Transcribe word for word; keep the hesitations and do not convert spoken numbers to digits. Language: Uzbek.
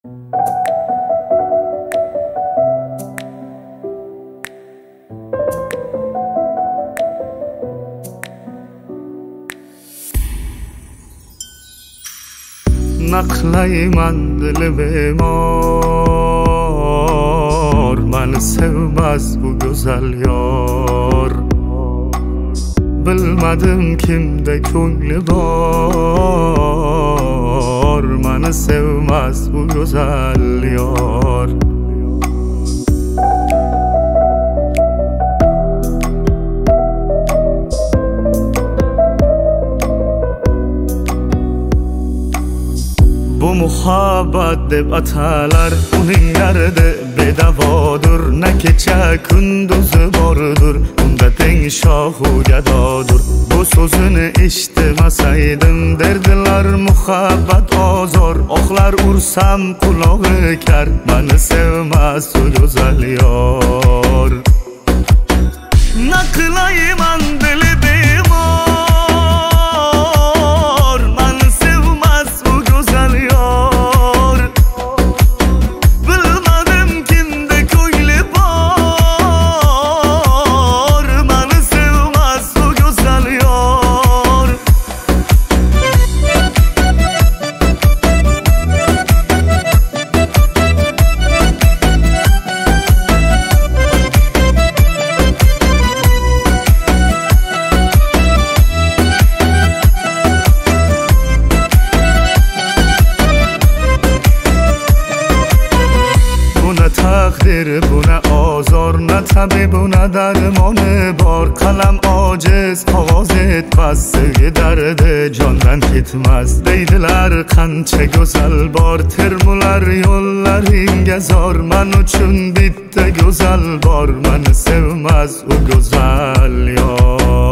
Naqlayman dili bemor, mani sevmez bu güzel yar. Bilmadim kimde ko'ngli bor, mani sevmez bu güzel yar. Bu muhabbat deb atalar uning yardi bedavodur. Ne kecha kunduzi bordur, unda teng shohu gadodur. Bu so'zini eshitmasaydim derdilar muhabbat ozor. Oqlar ursam qulog'i kar, mani sevmas o go'zal yor. Naqlayman dili bemor, mani sevmas o go'zal yor. Bilmadim kimde ko'ngli bor, mani sevmas o go'zal yor. Takdir buna azor, ne tabi buna dermanı bor. Kalam aciz ovoz etmez, sevgi derdi candan ketmez. Deydiler qancha go'zal bor, termular yo'llaringga zor. Men uchun bitta go'zal bor, meni sevmez o go'zal yor.